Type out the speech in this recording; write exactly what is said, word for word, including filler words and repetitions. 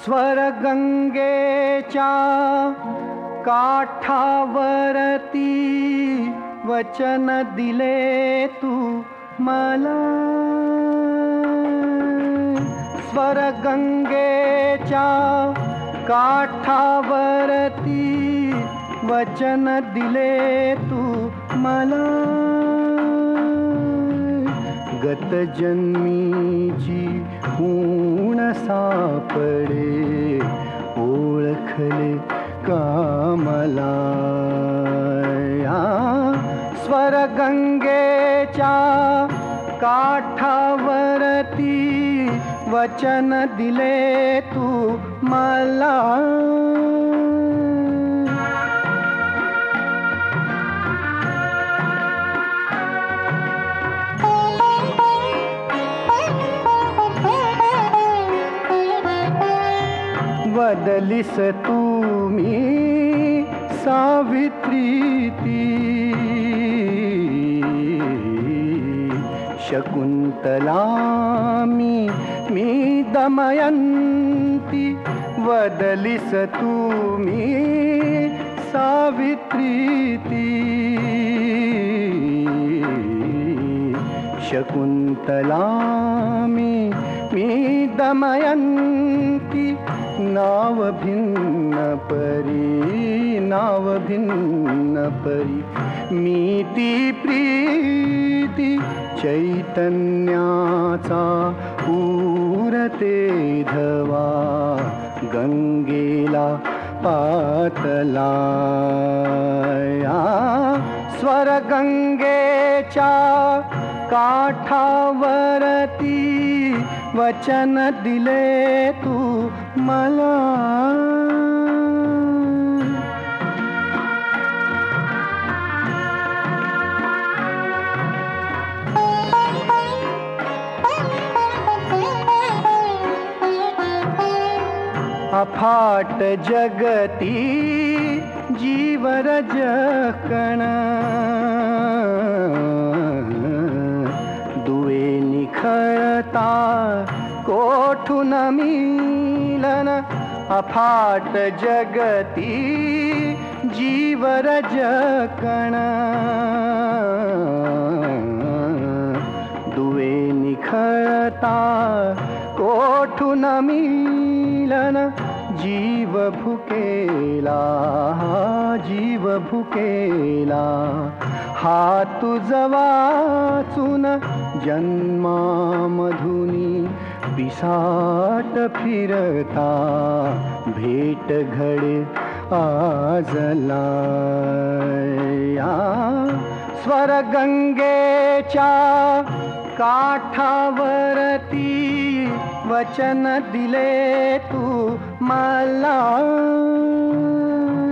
स्वरगंगेच्या काठावरती वचन दिले तू मला. स्वरगंगेच्या काठावरती वचन दिले तू मला. गत जन्मीची ऊण सापडे ओळखले कामला. स्वरगंगेच्या काठावरती वचन दिले तू मला. बदलिस तुम्ही सावित्री ती शकुंतला मी मी दमयंती. बदलिस तुम्ही सावित्री ती शकुंतला मी मी दमयंती. नाव भिन्न परी नाव भिन्न परी मी ती प्रीती चैतन्याचा उरते धवा गंगेला पातला. स्वरगंगेच्या काठावरती वचन दिले तू मला. अफाट जगती जीवरज कण दुवे निखळता कोठून मिलन. अफाट जगती जीवरज कण दुवे निखळता कोठून मिलन. जीव भुकेला जीव भुकेला हा तुझ वाचून जन्मामधुनी पिसाट फिरता भेट घडे आजला. स्वरगंगेच्या काठावरती वचन दिले तू मला.